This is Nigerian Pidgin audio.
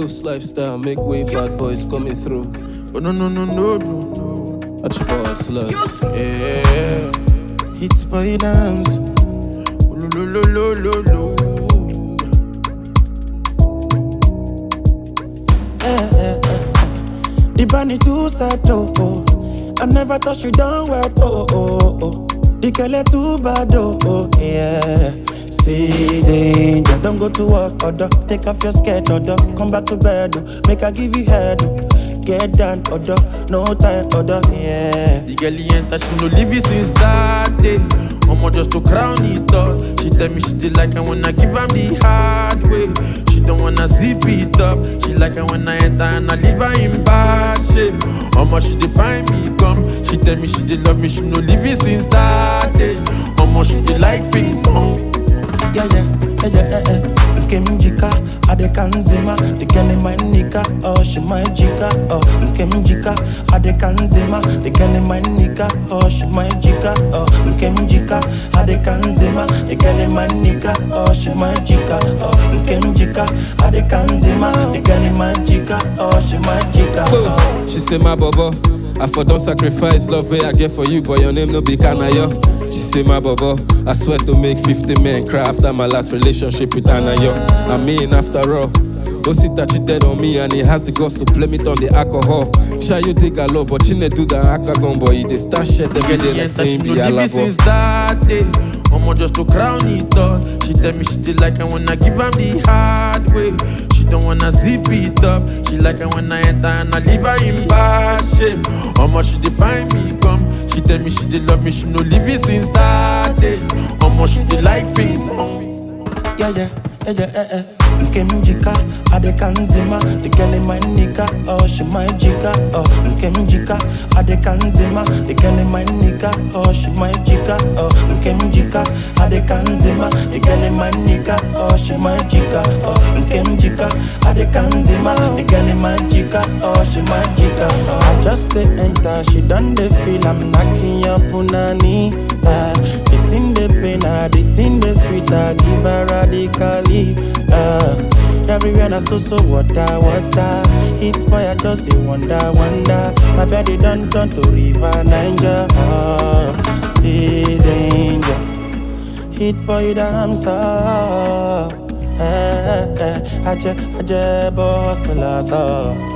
Ghost lifestyle, make way, bad boys coming through. Oh no no no no no no. Watch power slugs. Yeah. Hits by dance. Oh, lo lo lo lo lo. The bunny too sad, oh. I never thought you done well, oh. The girl too bad, oh, yeah. See danger, don't go to work, order. Take off your skirt, order. Come back to bed, oh. Make her give you head, oh. Get down, order. No time, order, yeah. The girl enter, she no leave it since that day. Omo just to crown it up. She tell me she did like I wanna give her the hard way. She don't wanna zip it up. She like I when I enter and I leave her in bad shape. Omo she define me come. She tell me she did love me, she no leave it since that day. Omo she did like ping pong. Yeah. Nkemjika, adekanzima. The girl in my nigga, oh she my jika. Oh Nkemjika, adekanzima. The girl in my nigga, oh she my jika. Oh Nkemjika, adekanzima. The girl in my nigga, oh she my jika. Oh Nkemjika, adekanzima. The girl in my jika, oh she my jika. Close. She say my bobo, I for don't sacrifice love way I get for you, but your name no be Kanayo. She say my bobo, I swear to make 50 men cry after my last relationship with Anayo. I mean after all, Osita cheated on me and he has the guts to blame it on the alcohol. Sure you dig a lot, but you need do the akagon boy. They start shit every day like saying she be no leave it since that day. Omo just to crown it up. She tell me she did like I wanna give her the hard way. She don't wanna zip it up. She like I when I enter and I leave her in bad shape. Omo she define me come. She tell me she did love me, she no leave it since that day. Omo she did like ping pong. Yeah. Nkemjika, adekanzima. The girl in my nigga, oh she my jika. Oh Nkemjika, adekanzima. The girl in my nigga, oh she my jika. Oh Nkemjika, adekanzima. The girl in my nigga, oh she my jika. Oh Nkemjika, adekanzima. The girl in my jika, oh she my jika. Oh. I just stay enter, she done the feel I'm knocking your punani. The thing they pain, the thing they sweet, I give her radically. Everywhere I so water. It's boy, I just dey wonder. My body done turn to river Niger. See danger. Hit boy, damn so. Aje boss la so.